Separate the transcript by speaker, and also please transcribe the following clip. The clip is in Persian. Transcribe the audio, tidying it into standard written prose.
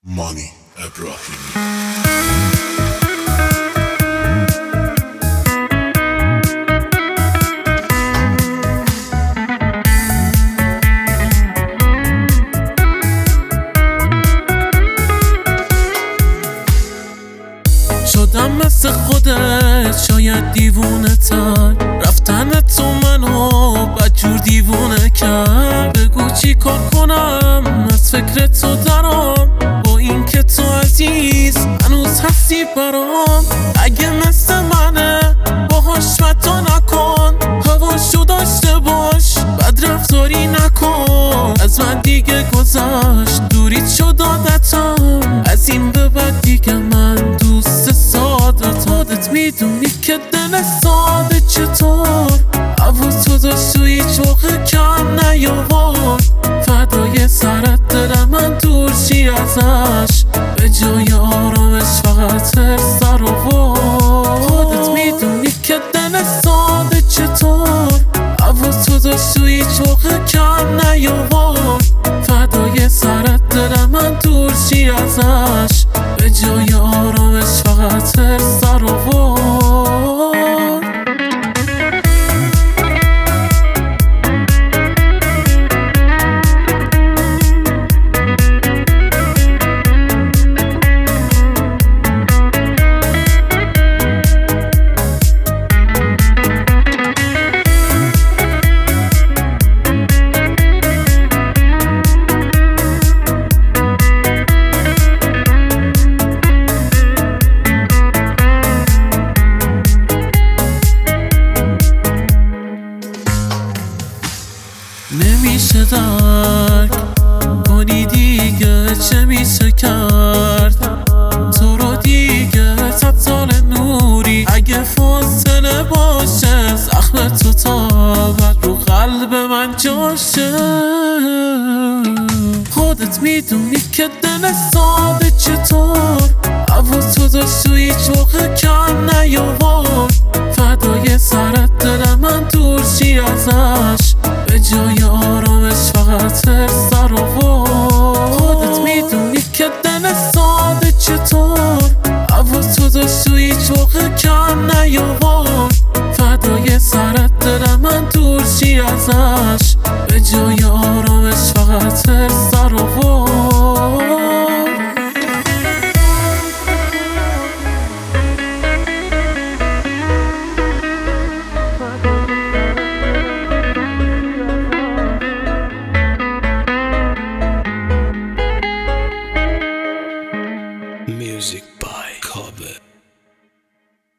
Speaker 1: مانی ابراهیمی.
Speaker 2: شدم مثل خودت، شاید دیوونه تر، رفتن تو منو بدجور دیوونه کرد. بگو چی کار کنم از فکر تو درام، با این که تو عزیز هنوز هستی برام. اگه مثل منه باهاش متا نکن، هواشو داشته باش بد رفتاری نکن. از من دیگه گذشت دوریت شد عادتم، از این به بعد دیگه من دوست سادت میدونی که دل ساده چطور حواس تو داشت و هیچ موقع کم نیاورد. فدای سرت دل من دور چی ازش، به جای آرامش فقط سر آورد. خودت میدونی که دل ساده چطور حواس تو داشت و هیچ موقع کم نیاورد. فدای سرت دل من دور چی ازش، به جای آرامش فقط سر آورد. نمیشه درک کنی دیگه چه میشه کرد، تو رو دیگه تبدال نوری. اگه فاصله باشه زخم تو تابد رو قلب من جاشه. خودت میدونی که دل ساده چطور حواس تو داشت و هیچ موقع کم نیاورد. فدای سرت دل من دور چی ازش، به جای آرامش فقط سر آورد. خودت میدونی که دل ساده چطور حواس تو داشت و هیچ موقع کم نیاورد. فدای سرت دل من دور چی ازش، به جای آرامش فقط سر آورد.
Speaker 1: Music by Cobbett.